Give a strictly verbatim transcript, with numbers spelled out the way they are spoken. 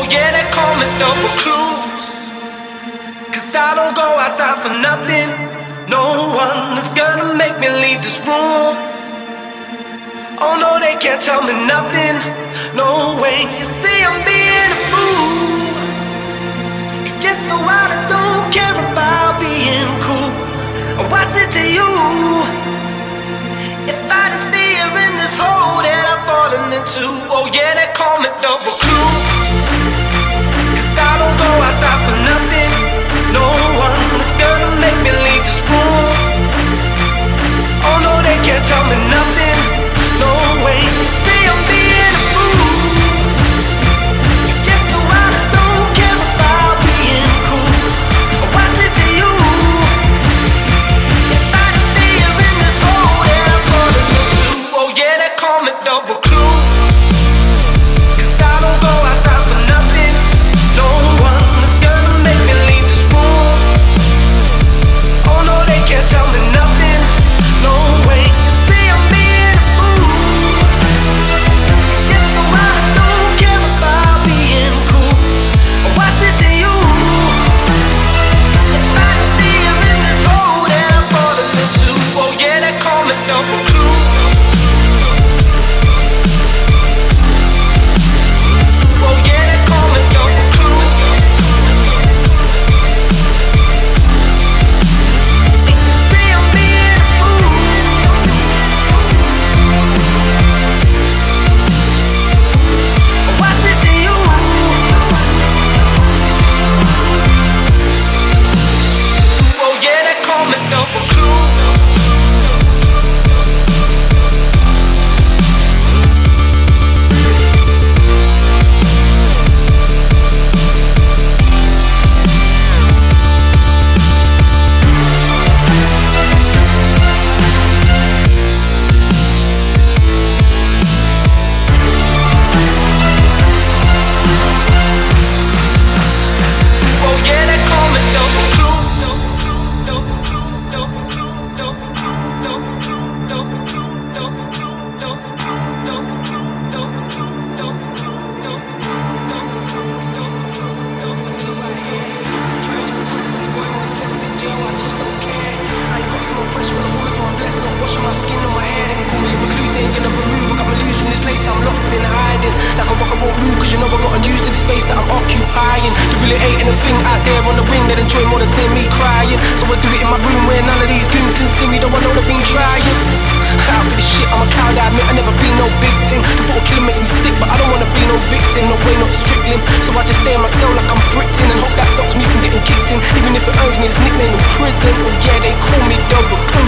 yeah, they call me double clues. Cause I don't go outside for nothing. No one is gonna make me leave this room. Oh no, they can't tell me nothing. No way, you see I'm being a fool. Just so I don't care about being cool. What's it to you? If I just stay here in this hole that I've fallen into. Oh yeah, they call me double clues. Cause I don't go outside for nothing. No one is gonna make me leave this room. Oh no, they can't tell me nothing. No way, you see I'm being a fool. Just so I don't care about being cool. What's it to you? If I just stay here in this hole that I'm falling into. Oh yeah, they call me double clues. Cause I don't go outside for nothing. No one is gonna make me leave this room. Oh no, they can't tell me nothing. No way, you see I'm being a fool. Just so I don't care about being cool. What's it to you? If I just stay here in this hole that I'm falling into. Oh yeah, they call me double clues. Oh yeah, they call me double clues. You see I'm being a fool. What's it to you? Oh yeah, they call me double clues. Oh yeah, they call me double clues. I'm locked in hiding, like a rock I won't move. Cause you know I got unused to the space that I'm occupying. There really ain't anything out there on the wing that enjoy more than seeing me crying. So I do it in my room where none of these goons can see me. Though I know they've been trying. Out for this shit, I'm a coward, I admit I never been no big thing. The thought of killing makes me sick, but I don't wanna be no victim. No way, not Strickland. So I just stay in my cell like I'm Britain and hope that stops me from getting kicked in. Even if it earns me this nickname in prison. Oh yeah, they call me double.